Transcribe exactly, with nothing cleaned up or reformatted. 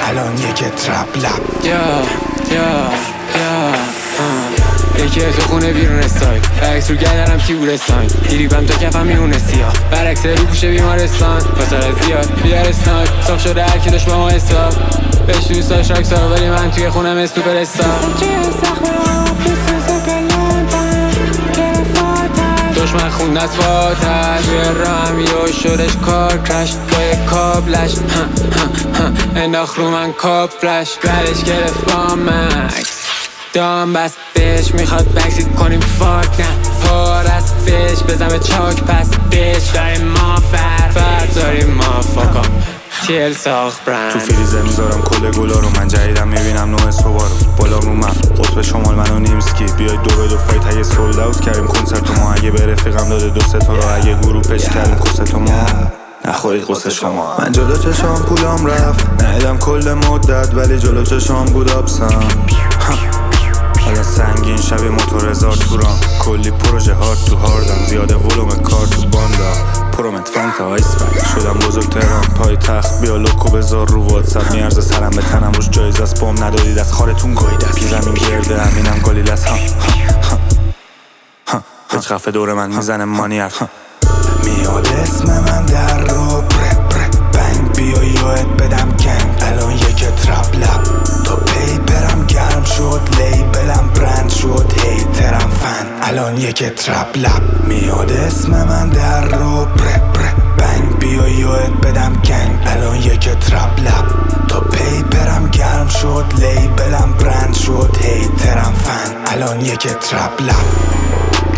الان یک ترپ لب. یا یا یا یکی تو خونه بیرون استایل برعکس رو گردنم تیبورستان دیریبم تا کفم میونه سیاه برعکس رو پوشه بیمارستان فاصله زیاد بیارستان صاف شده هرکی داشت با ما حساب بهش دوست داشت راکسار ولی من توی خونم استوپر استار دشمن خون از فاتر توی رام یو شدش کار کرش با یک کابلش انداخت رو من کاب فلش برش گرفت با مکس دام بس بیش میخواد بکسید کنیم فاک نه پر از بیش بزنم چاک پس بیش داریم ما فر فر داریم ما فاکا تیل ساخت برند تو فریزه میذارم کل گلا رو من جدیدم میبینم نوع صبح رو بالا رو من قطب شمال منو نیمسکی بیای دو به دو فایت اگه سولد اوت کردیم کنسرت ما اگه به رفیقم داده دو سه تا رو اگه گروه پش کردیم کست ما نخورید قصه شما من جلو چشام پولام رفت ندیدم کل مدت ولی جلو چشام بود آبسم حالا سنگین شبیه موتور هزار توران کلی پروژه هارد تو هاردم زیاده ولوم کار تو باندا پرومت فانتا آیسبرگ شدم بزرگ تهران پای تخت بیا لوکو بذار رو واتساپ میارزه سرم به تنم روش جایزه است بام ندادید از خارتون گوید است زمین گرده همینم گالیلس ها هیچ خفه دور من میزنه مانیاک میاد اسم من در رو بره بره بنگ بیا یاد بدم کنگ الان یک ترپ لب تا پیپرم گرم شد لیبلم برند شد هیترم فن الان یک ترپ لب میاد اسم من در رو بره بره بنگ بیا یاد بدم کنگ الان یک ترپ لب تا پیپرم گرم شد لیبلم برند شد هیترم فن الان یک ترپ لب